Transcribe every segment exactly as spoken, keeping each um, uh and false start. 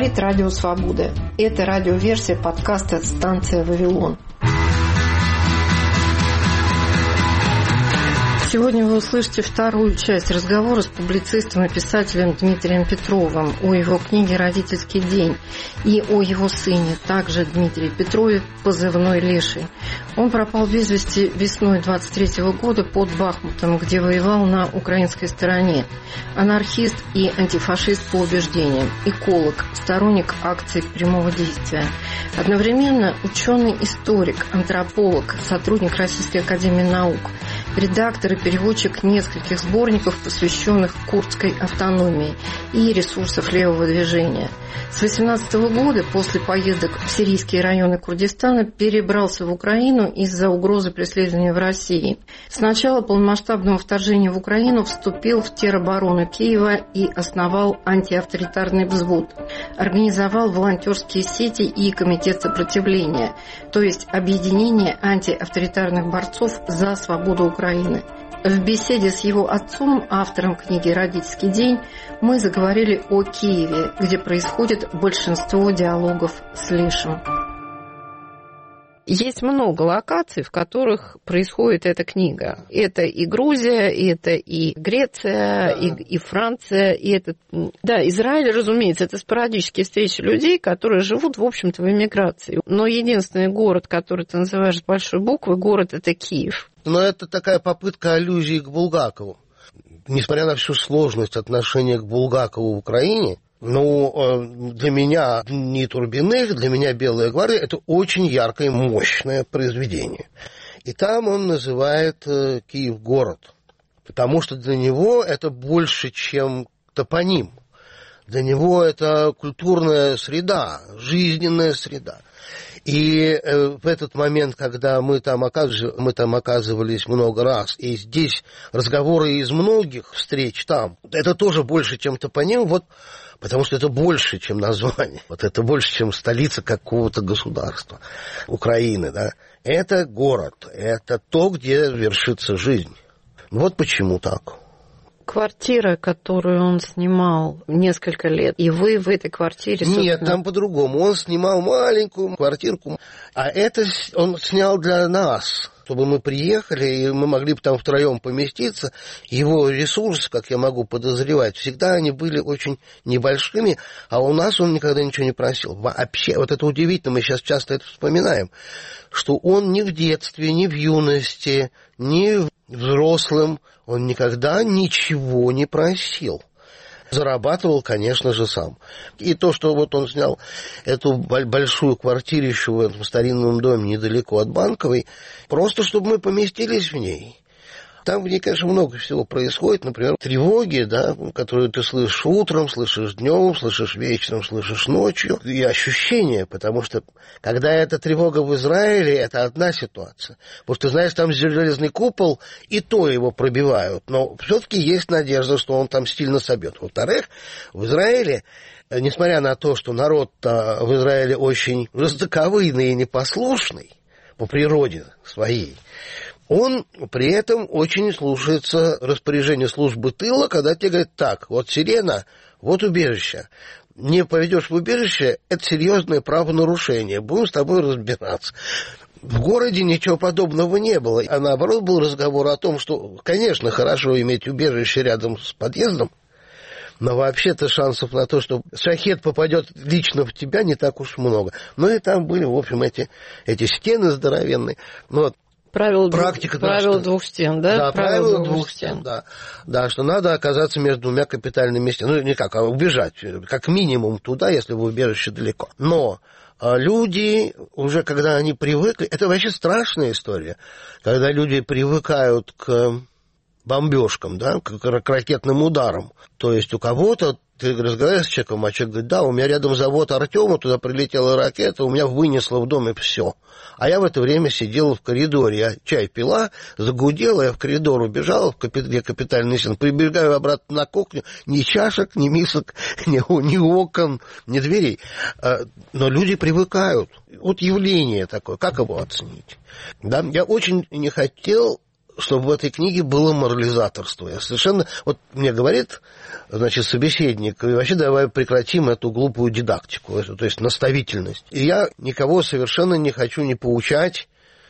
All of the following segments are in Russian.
Говорит Радио Свобода. Это радиоверсия подкаста «Станция Вавилон». Сегодня вы услышите вторую часть разговора с публицистом и писателем Дмитрием Петровым о его книге «Родительский день» и о его сыне, также Дмитрии Петрове, позывной «Леший». Он пропал без вести весной двадцать третьего года под Бахмутом, где воевал на украинской стороне. Анархист и антифашист по убеждениям, эколог, сторонник акций прямого действия. Одновременно ученый-историк, антрополог, сотрудник Российской академии наук, редактор и переводчик нескольких сборников, посвященных курдской автономии и ресурсов левого движения. С две тысячи восемнадцатого года, после поездок в сирийские районы Курдистана, перебрался в Украину из-за угрозы преследования в России. С начала полномасштабного вторжения в Украину вступил в тероборону Киева и основал антиавторитарный взвод. Организовал волонтерские сети и комитет сопротивления, то есть объединение антиавторитарных борцов за свободу Украины. В беседе с его отцом, автором книги «Родительский день», мы заговорили о Киеве, где происходит большинство диалогов с Лешим. Есть много локаций, в которых происходит эта книга. Это и Грузия, и это и Греция, и, и Франция, и это... Да, Израиль, разумеется, это спорадические встречи людей, которые живут, в общем-то, в эмиграции. Но единственный город, который ты называешь с большой буквы, город — это Киев. Но это такая попытка аллюзии к Булгакову. Несмотря на всю сложность отношения к Булгакову в Украине, ну, для меня «Дни Турбиных», для меня «Белая гвардия» — это очень яркое, мощное произведение. И там он называет Киев город, потому что для него это больше, чем топоним. Для него это культурная среда, жизненная среда. И в этот момент, когда мы там, оказывались, мы там оказывались много раз, и здесь разговоры из многих встреч там, это тоже больше, чем топоним, вот, потому что это больше, чем название. Вот это больше, чем столица какого-то государства, Украины, да. Это город, это то, где вершится жизнь. Вот почему так. Квартира, которую он снимал несколько лет, и вы в этой квартире... Собственно... Нет, там по-другому. Он снимал маленькую квартирку, а это он снял для нас, чтобы мы приехали, и мы могли бы там втроем поместиться. Его ресурсы, как я могу подозревать, всегда они были очень небольшими, а у нас он никогда ничего не просил. Вообще, вот это удивительно, мы сейчас часто это вспоминаем, что он ни в детстве, ни в юности, ни взрослым, он никогда ничего не просил. Зарабатывал, конечно же, сам. И то, что вот он снял эту большую квартирищу в этом старинном доме недалеко от Банковой, просто чтобы мы поместились в ней. Там в ней, конечно, много всего происходит. Например, тревоги, да, которые ты слышишь утром, слышишь днем, слышишь вечером, слышишь ночью. И ощущения, потому что, когда эта тревога в Израиле, это одна ситуация. Потому что, знаешь, там железный купол, и то его пробивают. Но все-таки есть надежда, что он там сильно собьет. Во-вторых, в Израиле, несмотря на то, что народ-то в Израиле очень жестоковыйный и непослушный по природе своей, он при этом очень слушается распоряжения службы тыла, когда тебе говорят: так, вот сирена, вот убежище. Не поведешь в убежище, это серьезное правонарушение, будем с тобой разбираться. В городе ничего подобного не было, а наоборот был разговор о том, что, конечно, хорошо иметь убежище рядом с подъездом, но вообще-то шансов на то, что шахед попадет лично в тебя, не так уж много. Ну и там были, в общем, эти, эти стены здоровенные. Ну, вот. Правило, Практика, двух, правило да, двух стен, да? Да, правило, правило двух, двух стен, стен. да. Да, что надо оказаться между двумя капитальными стенами. Ну, не как, а убежать, как минимум туда, если в убежище далеко. Но а люди, уже когда они привыкли... Это вообще страшная история, когда люди привыкают к бомбежкам, да, к, к ракетным ударам. То есть у кого-то ты разговариваешь с человеком, а человек говорит: да, у меня рядом завод Артема, туда прилетела ракета, у меня вынесло в доме все. А я в это время сидела в коридоре, я чай пила, загудела, я в коридор убежала, где капитальный стен, прибегаю обратно на кухню, ни чашек, ни мисок, ни, ни окон, ни дверей. Но люди привыкают. Вот явление такое, как его оценить? Да? Я очень не хотел чтобы в этой книге было морализаторство. Я совершенно... Вот мне говорит, значит, собеседник, вообще давай прекратим эту глупую дидактику, эту, то есть наставительность. И я никого совершенно не хочу ни поучать,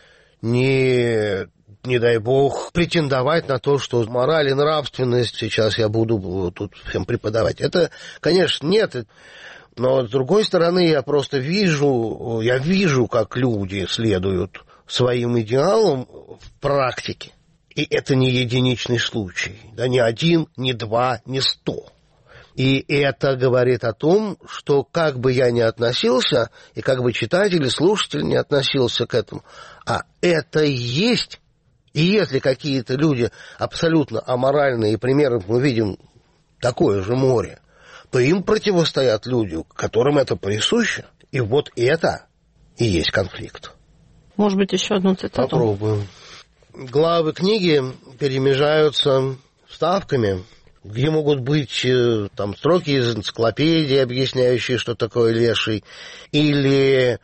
ни, не дай бог, претендовать на то, что мораль и нравственность сейчас я буду тут всем преподавать. Это, конечно, нет. Но, с другой стороны, я просто вижу, я вижу, как люди следуют своим идеалам в практике. И это не единичный случай. Да, не один, не два, не сто. И это говорит о том, что как бы я ни относился, и как бы читатель или слушатель не относился к этому, а это и есть. И если какие-то люди абсолютно аморальные, и примеры мы видим такое же море, то им противостоят люди, которым это присуще. И вот это и есть конфликт. Может быть, еще одну цитату? Попробуем. Главы книги перемежаются вставками, где могут быть там строки из энциклопедии, объясняющие, что такое леший, или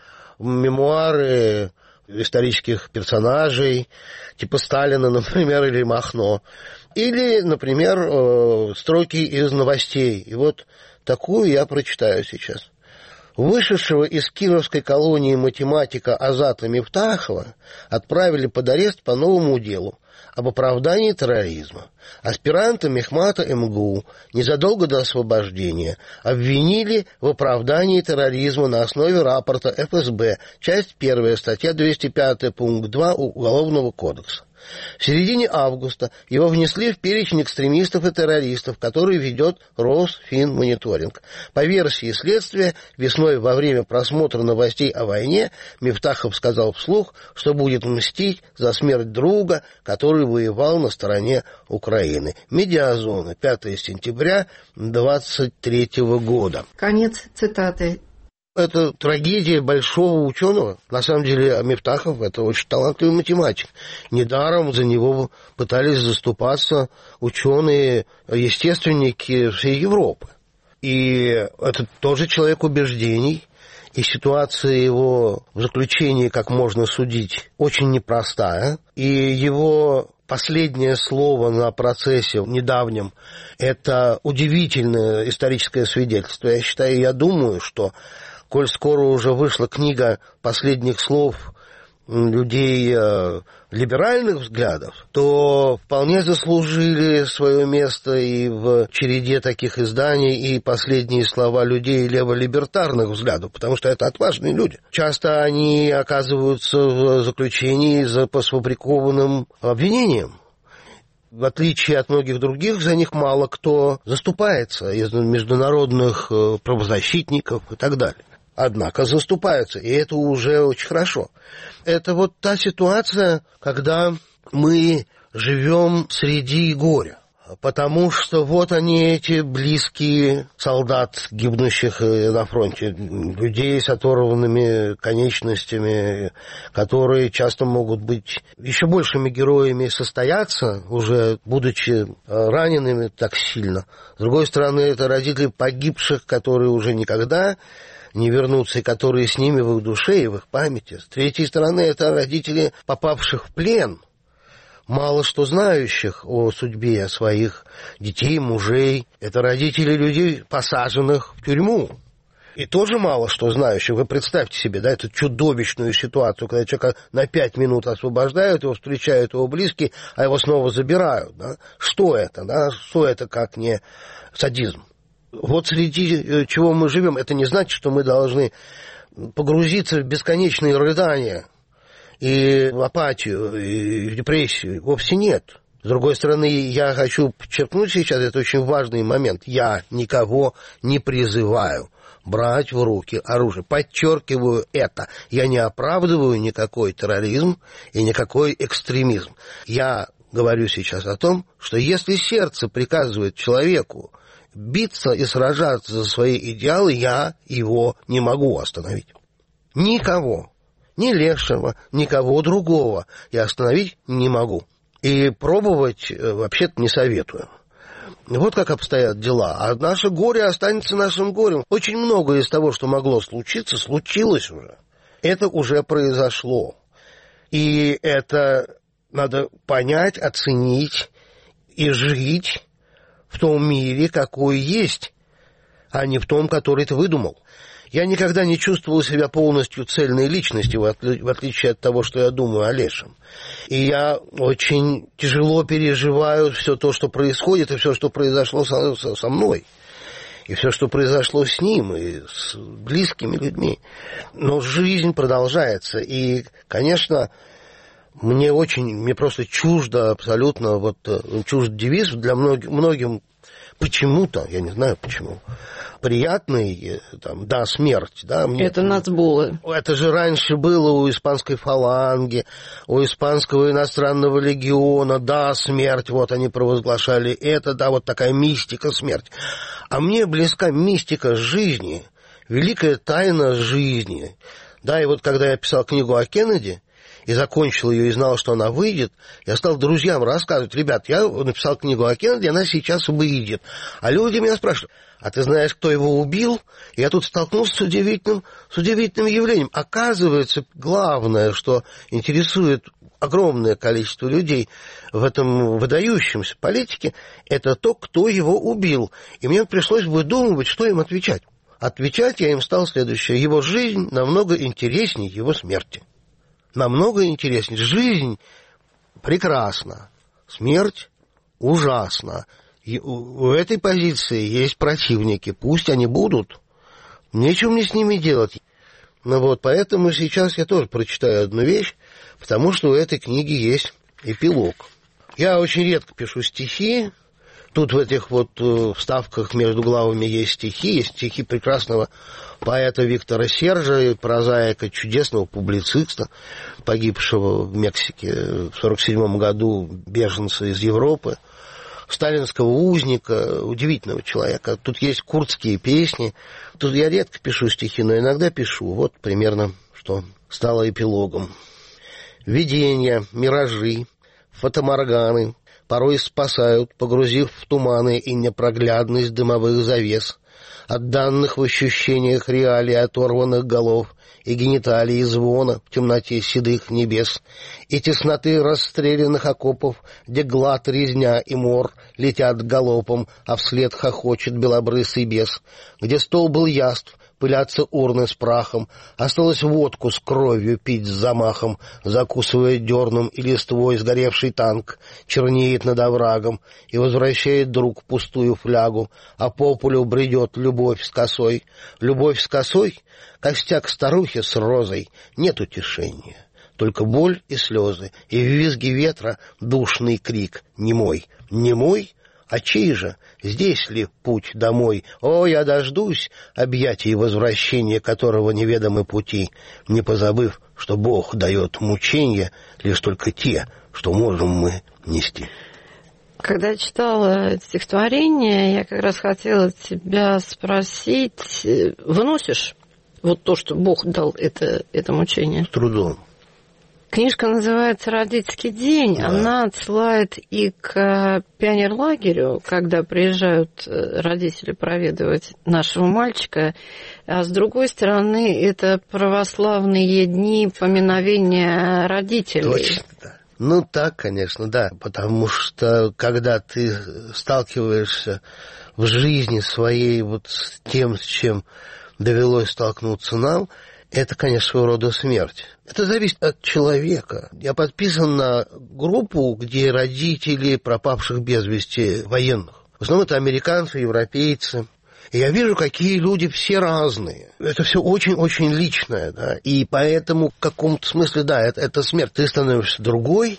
мемуары исторических персонажей, типа Сталина, например, или Махно, или, например, строки из новостей. И вот такую я прочитаю сейчас. Вышедшего из кировской колонии математика Азата Мифтахова отправили под арест по новому делу об оправдании терроризма. Аспиранта Мехмата МГУ незадолго до освобождения обвинили в оправдании терроризма на основе рапорта эф эс бэ, часть первая, статья двести пять, пункт два Уголовного кодекса. В середине августа его внесли в перечень экстремистов и террористов, который ведет Росфинмониторинг. По версии следствия, весной во время просмотра новостей о войне Мифтахов сказал вслух, что будет мстить за смерть друга, который воевал на стороне Украины. Медиазона, пятое сентября двадцать третьего года. Конец цитаты. Это трагедия большого ученого. На самом деле Мифтахов – это очень талантливый математик. Недаром за него пытались заступаться ученые-естественники всей Европы. И это тоже человек убеждений. И ситуация его в заключении, как можно судить, очень непростая. И его последнее слово на процессе недавнем – это удивительное историческое свидетельство. Я считаю, я думаю, что коль скоро уже вышла книга последних слов людей э, либеральных взглядов, то вполне заслужили свое место и в череде таких изданий и последние слова людей леволибертарных взглядов, потому что это отважные люди. Часто они оказываются в заключении за посфабрикованным обвинением. В отличие от многих других, за них мало кто заступается из международных правозащитников и так далее. Однако заступаются, и это уже очень хорошо. Это вот та ситуация, когда мы живем среди горя. Потому что вот они, эти близкие солдат, гибнущих на фронте, людей с оторванными конечностями, которые часто могут быть еще большими героями, состояться, уже будучи ранеными так сильно. С другой стороны, это родители погибших, которые уже никогда не вернутся, и которые с ними в их душе и в их памяти. С третьей стороны, это родители, попавших в плен, мало что знающих о судьбе своих детей, мужей. Это родители людей, посаженных в тюрьму. И тоже мало что знающих. Вы представьте себе, да, эту чудовищную ситуацию, когда человека на пять минут освобождают, его встречают его близкие, а его снова забирают. Да? Что это, да? Что это, как не садизм? Вот среди чего мы живем, это не значит, что мы должны погрузиться в бесконечные рыдания и в апатию, и в депрессию. Вовсе нет. С другой стороны, я хочу подчеркнуть сейчас, это очень важный момент. Я никого не призываю брать в руки оружие. Подчеркиваю это. Я не оправдываю никакой терроризм и никакой экстремизм. Я говорю сейчас о том, что если сердце приказывает человеку биться и сражаться за свои идеалы, я его не могу остановить. Никого, ни Лешего, никого другого я остановить не могу. И пробовать вообще-то не советую. Вот как обстоят дела. А наше горе останется нашим горем. Очень многое из того, что могло случиться, случилось уже. Это уже произошло. И это надо понять, оценить и жить в том мире, какой есть, а не в том, который ты выдумал. Я никогда не чувствовал себя полностью цельной личностью, в отличие от того, что я думаю о Лешем. И я очень тяжело переживаю все то, что происходит, и все, что произошло со, со мной. И все, что произошло с ним, и с близкими людьми. Но жизнь продолжается. И, конечно, мне очень, мне просто чуждо абсолютно, вот чужд девиз для многих, многим почему-то, я не знаю почему, приятный, там, да, смерть. Да, мне, это нацболы. Это же раньше было у испанской фаланги, у испанского иностранного легиона, да, смерть, вот они провозглашали это, да, вот такая мистика смерть. А мне близка мистика жизни, великая тайна жизни. Да, и вот когда я писал книгу о Кеннеди, и закончил ее, и знал, что она выйдет, я стал друзьям рассказывать: ребят, я написал книгу о Кеннеди, она сейчас выйдет. А люди меня спрашивают: а ты знаешь, кто его убил? И я тут столкнулся с удивительным, с удивительным явлением. Оказывается, главное, что интересует огромное количество людей в этом выдающемся политике, это то, кто его убил. И мне пришлось выдумывать, что им отвечать. Отвечать я им стал следующее: его жизнь намного интереснее его смерти. Намного интереснее. Жизнь прекрасна, смерть ужасна. И у этой позиции есть противники, пусть они будут, нечего мне с ними делать. Ну вот, поэтому сейчас я тоже прочитаю одну вещь, потому что у этой книги есть эпилог. Я очень редко пишу стихи. Тут в этих вот вставках между главами есть стихи, есть стихи прекрасного поэта Виктора Сержа, прозаика, чудесного публициста, погибшего в Мексике в сорок седьмом году, беженца из Европы, сталинского узника, удивительного человека. Тут есть курдские песни. Тут я редко пишу стихи, но иногда пишу. Вот примерно, что стало эпилогом. Видения, миражи, фатаморганы порой спасают, погрузив в туманы и непроглядность дымовых завес, от данных в ощущениях реалий оторванных голов и гениталий звона в темноте седых небес, и тесноты расстрелянных окопов, где глад, резня и мор летят галопом, а вслед хохочет белобрысый бес, где стол был яств, пылятся урны с прахом, осталось водку с кровью пить с замахом, закусывая дерном и листвой сгоревший танк, чернеет над оврагом и возвращает друг пустую флягу, а по полю бредет любовь с косой. Любовь с косой, костяк старухи с розой, нет утешения, только боль и слезы, и в визге ветра душный крик: немой, немой? А чей же? Здесь ли путь домой? О, я дождусь объятий возвращения, которого неведомы пути, не позабыв, что Бог дает мучения лишь только те, что можем мы нести. Когда я читала это стихотворение, я как раз хотела тебя спросить, выносишь вот то, что Бог дал это, это мучение? С трудом. Книжка называется «Родительский день». Да. Она отсылает и к пионерлагерю, когда приезжают родители проведывать нашего мальчика. А с другой стороны, это православные дни поминовения родителей. Точно, да. Ну, так, конечно, да. Потому что, когда ты сталкиваешься в жизни своей вот с тем, с чем довелось столкнуться нам, это, конечно, своего рода смерть. Это зависит от человека. Я подписан на группу, где родители пропавших без вести военных. В основном это американцы, европейцы. И я вижу, какие люди все разные. Это все очень-очень личное, да. И поэтому в каком-то смысле, да, это, это смерть. Ты становишься другой,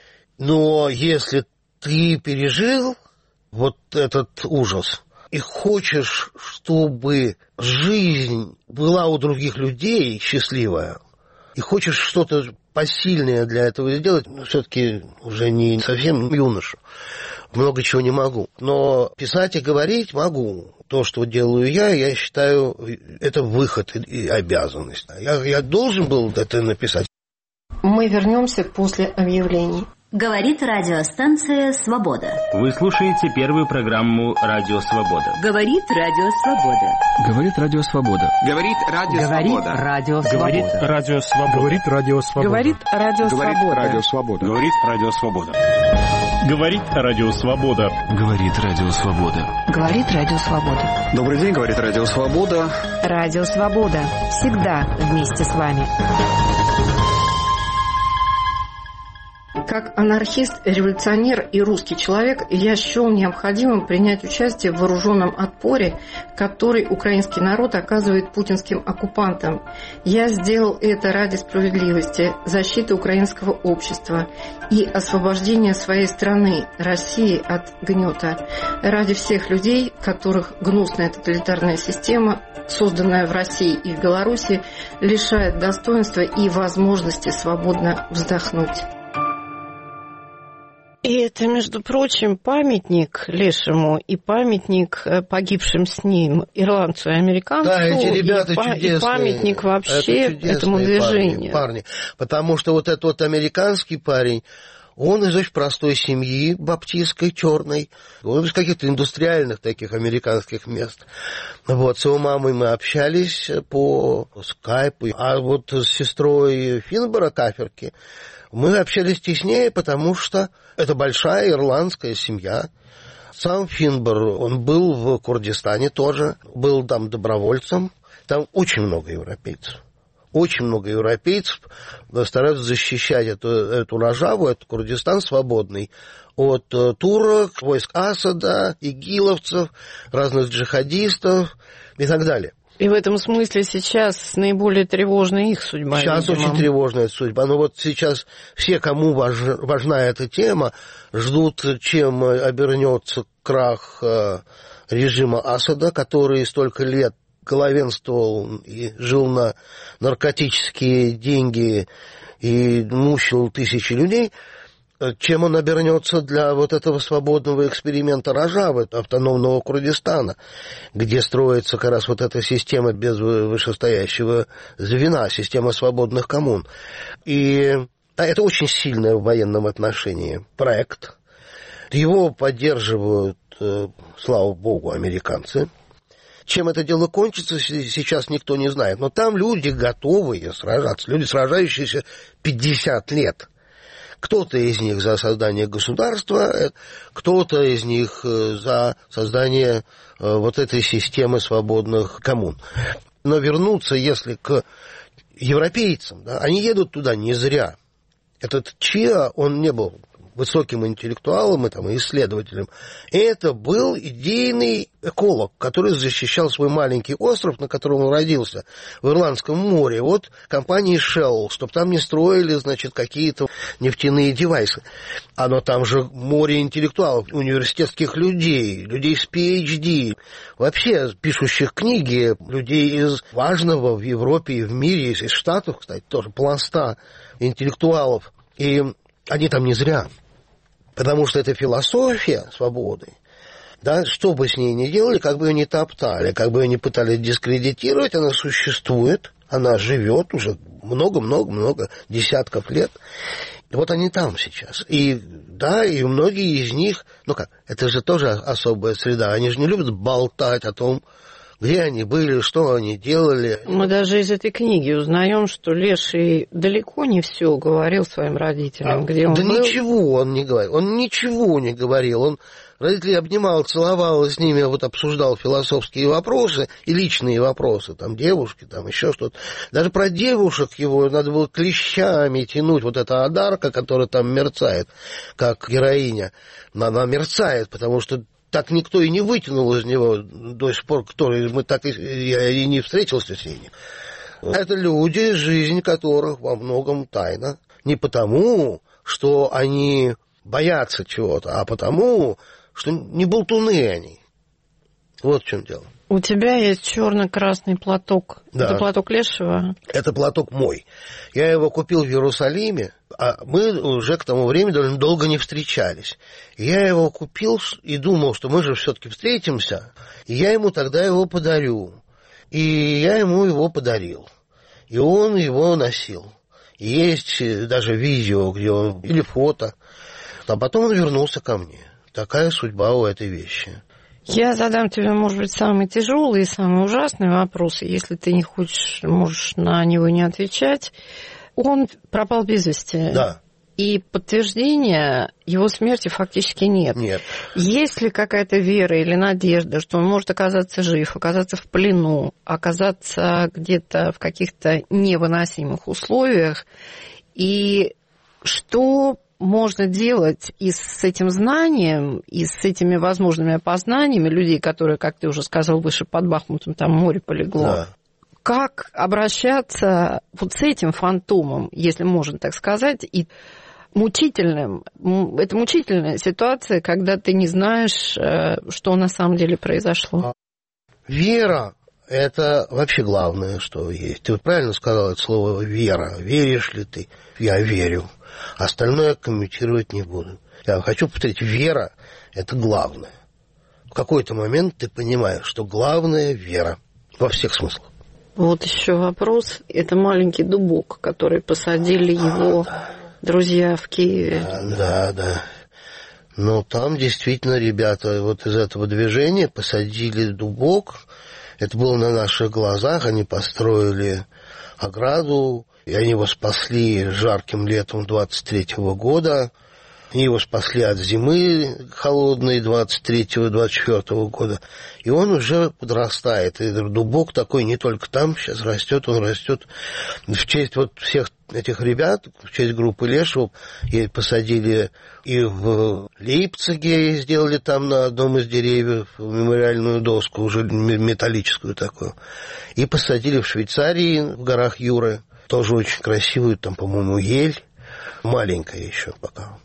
но если ты пережил вот этот ужас и хочешь, чтобы жизнь была у других людей счастливая, и хочешь что-то посильное для этого сделать, ну, все-таки уже не совсем юноша, много чего не могу. Но писать и говорить могу. То, что делаю я, я считаю, это выход и обязанность. Я, я должен был это написать. Мы вернемся после объявлений. Говорит радиостанция «Свобода». Вы слушаете первую программу «Радио Свобода». Говорит Радио Свобода. Говорит Радио Свобода. Говорит Радио Свобода. Говорит Радио Свобода. Говорит Радио Свобода. Говорит Радио Свобода. Говорит Радио Свобода. Говорит Радио Свобода. Говорит Радио Свобода. Говорит Радио Свобода. Добрый день, говорит Радио Свобода. Радио Свобода. Всегда вместе с вами. Как анархист, революционер и русский человек, я счел необходимым принять участие в вооруженном отпоре, который украинский народ оказывает путинским оккупантам. Я сделал это ради справедливости, защиты украинского общества и освобождения своей страны, России, от гнета. Ради всех людей, которых гнусная тоталитарная система, созданная в России и в Беларуси, лишает достоинства и возможности свободно вздохнуть. И это, между прочим, памятник Лешему и памятник погибшим с ним ирландцу и американцу. Да, эти ребята и, чудесные. И памятник вообще это этому движению. Парни, парни. Потому что вот этот вот американский парень, он из очень простой семьи, баптистской, черной. Он из каких-то индустриальных таких американских мест. Вот, с его мамой мы общались по скайпу. А вот с сестрой Финбора Каферки мы общались теснее, потому что это большая ирландская семья. Сам Финбор, он был в Курдистане тоже, был там добровольцем. Там очень много европейцев. Очень много европейцев стараются защищать эту, эту Рожаву, этот Курдистан свободный от турок, войск Асада, игиловцев, разных джихадистов и так далее. И в этом смысле сейчас наиболее тревожна их судьба. Сейчас видимо. очень тревожная судьба. Но вот сейчас все, кому важ, важна эта тема, ждут, чем обернется крах режима Асада, который столько лет главенствовал и жил на наркотические деньги и мучил тысячи людей. Чем он обернется для вот этого свободного эксперимента Рожавы, автономного Курдистана, где строится как раз вот эта система без вышестоящего звена, система свободных коммун. И это очень сильный в военном отношении проект. Его поддерживают, слава богу, американцы. Чем это дело кончится, сейчас никто не знает. Но там люди готовые сражаться, люди, сражающиеся пятьдесят лет. Кто-то из них за создание государства, кто-то из них за создание вот этой системы свободных коммун. Но вернуться, если к европейцам, да, они едут туда не зря. Этот Чиа, он не был высоким интеллектуалом и, там, исследователем. Это был идейный эколог, который защищал свой маленький остров, на котором он родился, в Ирландском море, от компании Shell, чтобы там не строили, значит, какие-то нефтяные девайсы. Оно там же море интеллектуалов, университетских людей, людей с пи эйч ди, вообще пишущих книги, людей из важного в Европе и в мире, из Штатов, кстати, тоже пласта интеллектуалов. И они там не зря. Потому что это философия свободы. Да, что бы с ней ни делали, как бы ее ни топтали, как бы ее ни пытались дискредитировать, она существует, она живет уже много-много-много десятков лет. И вот они там сейчас. И да, и многие из них, ну как, это же тоже особая среда, они же не любят болтать о том, где они были, что они делали. Мы даже из этой книги узнаем, что Леший далеко не все говорил своим родителям, а, где он да был. ничего он не говорил, он ничего не говорил, он родителей обнимал, целовал, с ними вот обсуждал философские вопросы и личные вопросы, там девушки, там еще что-то. Даже про девушек его надо было клещами тянуть, вот эта Адарка, которая там мерцает, как героиня, она мерцает, потому что так никто и не вытянул из него до сих пор, который мы так и, я и не встретился с ними. Это люди, жизнь которых во многом тайна. Не потому, что они боятся чего-то, а потому, что не болтуны они. Вот в чем дело. У тебя есть черно-красный платок. Да. Это платок Лешего? Это платок мой. Я его купил в Иерусалиме, а мы уже к тому времени довольно долго не встречались. Я его купил и думал, что мы же все-таки встретимся, и я ему тогда его подарю. И я ему его подарил. И он его носил. Есть даже видео, где он, или фото. А потом он вернулся ко мне. Такая судьба у этой вещи. Я задам тебе, может быть, самый тяжелый и самый ужасный вопрос. Если ты не хочешь, можешь на него не отвечать. Он пропал без вести. Да. И подтверждения его смерти фактически нет. Нет. Есть ли какая-то вера или надежда, что он может оказаться жив, оказаться в плену, оказаться где-то в каких-то невыносимых условиях? И что можно делать и с этим знанием, и с этими возможными опознаниями людей, которые, как ты уже сказал, выше под Бахмутом, там море полегло? Да. Как обращаться вот с этим фантомом, если можно так сказать, и мучительным. Это мучительная ситуация, когда ты не знаешь, что на самом деле произошло. Вера – это вообще главное, что есть. Ты вот правильно сказала это слово «вера». Веришь ли ты? Я верю. Остальное комментировать не буду. Я хочу повторить, вера – это главное. В какой-то момент ты понимаешь, что главное – вера. Во всех смыслах. Вот еще вопрос. Это маленький дубок, который посадили его... Да. Друзья в Киеве. Да, да. Но там действительно ребята вот из этого движения посадили дубок. Это было на наших глазах. Они построили ограду, и они его спасли жарким летом двадцать третьего года. Они его спасли от зимы холодной двадцать третьего — двадцать четвёртого года. И он уже подрастает. И дубок такой не только там сейчас растет, он растет в честь вот всех этих ребят, в честь группы Лешего. И посадили и в Лейпциге, и сделали там на одном из деревьев мемориальную доску, уже металлическую такую. И посадили в Швейцарии, в горах Юры, тоже очень красивую, там, по-моему, ель, маленькая еще пока.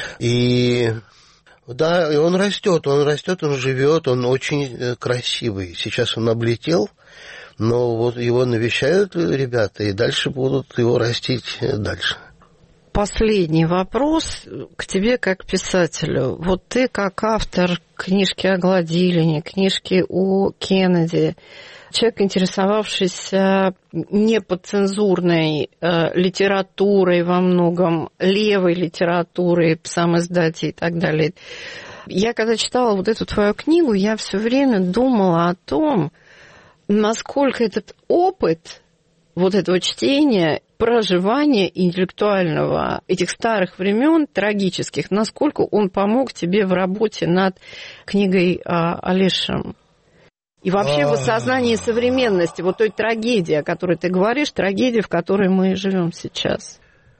И да, и он растет, он растет, он живет, он очень красивый. Сейчас он облетел, но вот его навещают ребята, и дальше будут его растить дальше. Последний вопрос к тебе как писателю. Вот ты как автор книжки о Гладилине, книжки о Кеннеди, человек, интересовавшийся неподцензурной э, литературой во многом, левой литературой, сам издатель и так далее. Я когда читала вот эту твою книгу, я все время думала о том, насколько этот опыт вот этого чтения, проживания интеллектуального этих старых времен, трагических, насколько он помог тебе в работе над книгой о Лешем. И вообще в осознании современности, вот той трагедии, о которой ты говоришь, трагедии, в которой мы живем сейчас.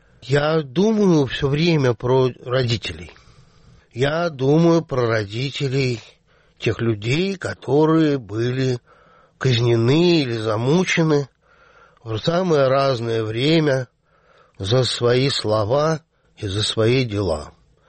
Я думаю все время про родителей. Я думаю про родителей тех людей, которые были казнены или замучены в самое разное время за свои слова и за свои дела.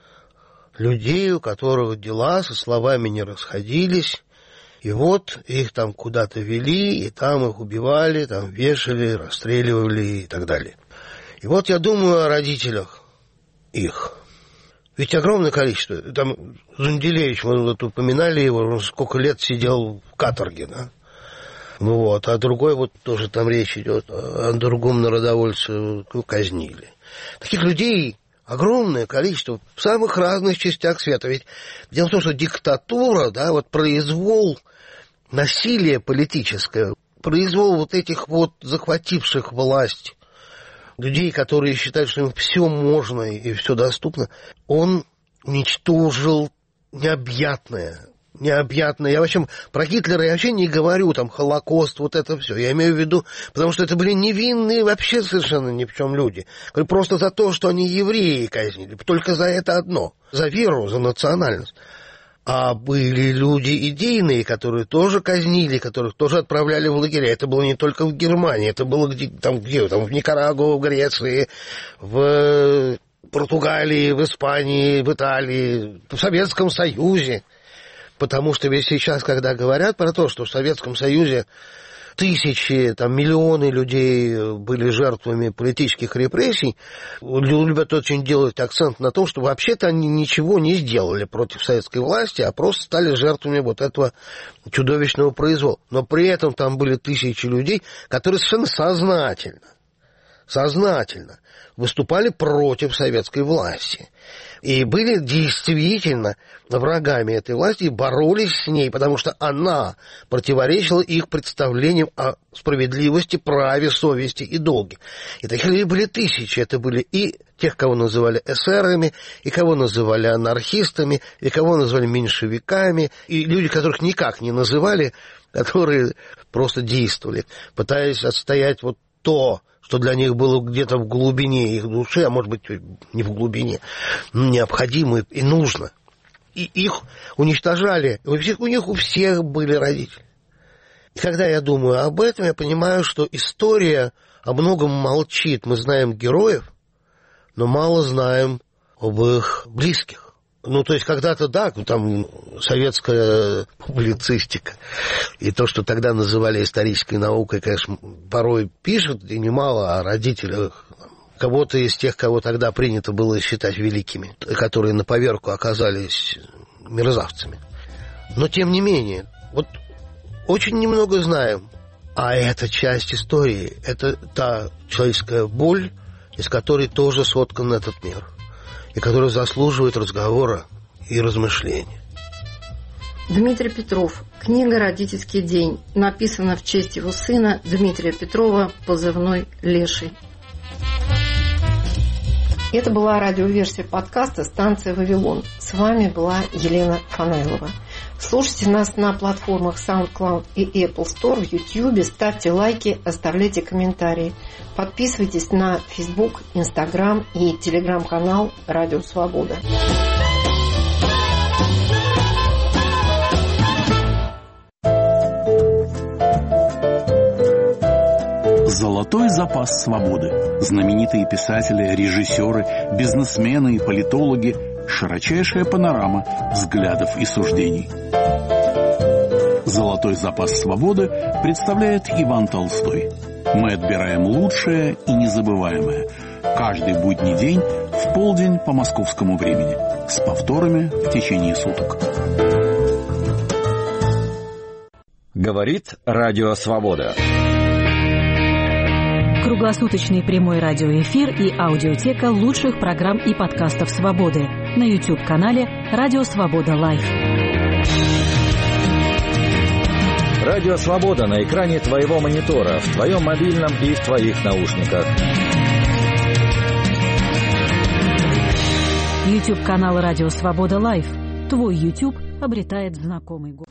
Людей, у которых дела со словами не расходились, и вот их там куда-то вели, и там их убивали, там вешали, расстреливали и так далее. И вот я думаю о родителях их. Ведь огромное количество. Там Зунделевич, мы вот упоминали его, он сколько лет сидел в каторге, да? Ну вот, а другой вот тоже там речь идет, о другом народовольце казнили. Таких людей огромное количество в самых разных частях света. Ведь дело в том, что диктатура, да, вот произвол, насилие политическое, произвол вот этих вот захвативших власть людей, которые считают, что им все можно и все доступно, он уничтожил необъятное. Необъятное. Я вообще про Гитлера я вообще не говорю, там, Холокост, вот это все. Я имею в виду, потому что это были невинные вообще совершенно ни в чем люди. Просто за то, что они евреи казнили. Только за это одно. За веру, за национальность. А были люди идейные, которые тоже казнили, которых тоже отправляли в лагеря. Это было не только в Германии, это было где, там, где, там, в Никарагуа, в Греции, в Португалии, в Испании, в Италии, в Советском Союзе. Потому что ведь сейчас, когда говорят про то, что в Советском Союзе тысячи, там, миллионы людей были жертвами политических репрессий, любят очень делать акцент на том, что вообще-то они ничего не сделали против советской власти, а просто стали жертвами вот этого чудовищного произвола. Но при этом там были тысячи людей, которые совершенно сознательно, сознательно выступали против советской власти. И были действительно врагами этой власти и боролись с ней, потому что она противоречила их представлениям о справедливости, праве, совести и долге. И таких людей были тысячи. Это были и тех, кого называли эсерами, и кого называли анархистами, и кого называли меньшевиками, и люди, которых никак не называли, которые просто действовали, пытаясь отстоять вот то, что для них было где-то в глубине их души, а может быть, не в глубине, необходимо и нужно. И их уничтожали. У них, у них у всех были родители. И когда я думаю об этом, я понимаю, что история о многом молчит. Мы знаем героев, но мало знаем об их близких. Ну, то есть, когда-то, да, там советская публицистика и то, что тогда называли исторической наукой, конечно, порой пишут, и немало о родителях кого-то из тех, кого тогда принято было считать великими, которые на поверку оказались мерзавцами. Но, тем не менее, вот очень немного знаем, а это часть истории, это та человеческая боль, из которой тоже соткан этот мир, и который заслуживает разговора и размышления. Дмитрий Петров. Книга «Родительский день». Написана в честь его сына Дмитрия Петрова, позывной «Леший». Это была радиоверсия подкаста «Станция Вавилон». С вами была Елена Фанайлова. Слушайте нас на платформах SoundCloud и Apple Store, в YouTube, ставьте лайки, оставляйте комментарии. Подписывайтесь на Facebook, Instagram и Telegram-канал «Радио Свобода». Золотой запас свободы. Знаменитые писатели, режиссеры, бизнесмены и политологи. Широчайшая панорама взглядов и суждений. «Золотой запас свободы» представляет Иван Толстой. Мы отбираем лучшее и незабываемое. Каждый будний день в полдень по московскому времени. С повторами в течение суток. Говорит Радио Свобода. Круглосуточный прямой радиоэфир и аудиотека лучших программ и подкастов «Свободы» на YouTube-канале «Радио Свобода Лайв». Радио Свобода на экране твоего монитора, в твоем мобильном и в твоих наушниках. YouTube-канал «Радио Свобода Лайв». Твой YouTube обретает знакомый голос.